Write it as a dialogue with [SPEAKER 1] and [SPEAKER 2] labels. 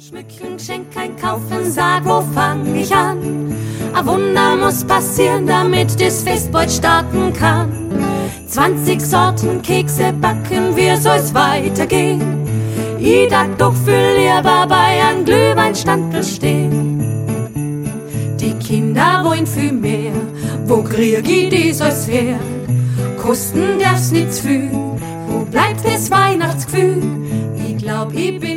[SPEAKER 1] Schmücken, Geschenk einkaufen, sag, wo fang ich an? Ein Wunder muss passieren, damit das Fest bald starten kann. 20 Sorten Kekse backen, wie soll's weitergehen? Ich dacht doch viel lieber bei einem Glühweinstand stehen. Die Kinder wollen viel mehr, wo krieg ich dies alles her? Kosten darf's nicht zu viel, wo bleibt das Weihnachtsgefühl? Ich glaub, ich bin